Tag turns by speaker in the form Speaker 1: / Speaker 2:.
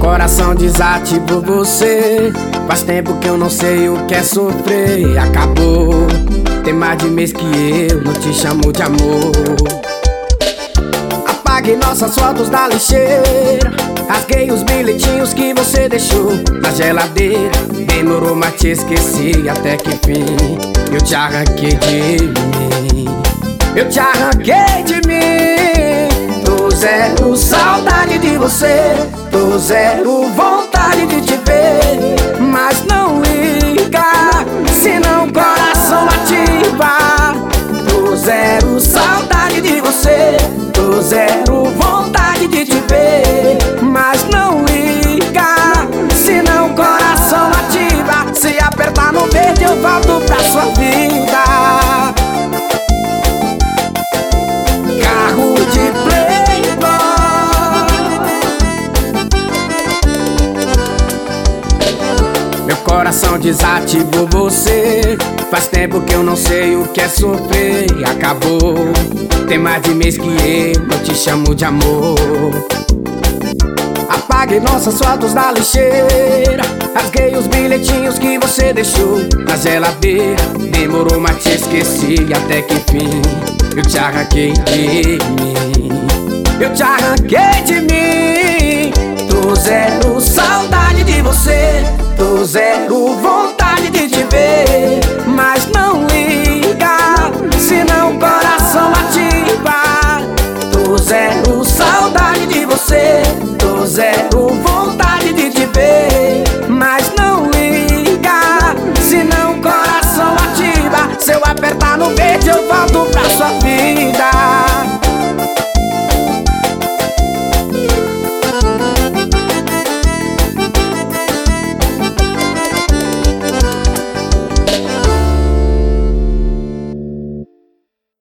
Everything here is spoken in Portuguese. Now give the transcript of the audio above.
Speaker 1: Coração desativou você. Faz tempo que eu não sei o que é sofrer. Acabou, tem mais de mês que eu não te chamo de amor. Apaguei nossas fotos da lixeira, rasguei os bilhetinhos que você deixou na geladeira. Demorou, mas te esqueci até que enfim eu te arranquei de mim. Eu te arranquei de mim. Tô zero saudade de você, tô zero vontade de te ver. Mas não liga, senão o coração ativa. Tô zero saudade de você, tô zero vontade de te ver. Mas não liga, senão o coração ativa. Se apertar no verde eu volto pra sua vida. Carro de playboy. Meu coração desativou você. Faz tempo que eu não sei o que é sofrer. Acabou, tem mais de mês que eu não te chamo de amor. Apaguei nossas fotos da lixeira, rasguei os bilhetinhos que você deixou na geladeira. Demorou, mas te esqueci até que enfim eu te arranquei de mim. Eu te arranquei de mim. Tô zero saudade de você, tô zero vontade de te ver. Mas não liga, senão o coração ativa. Tô zero saudade de você,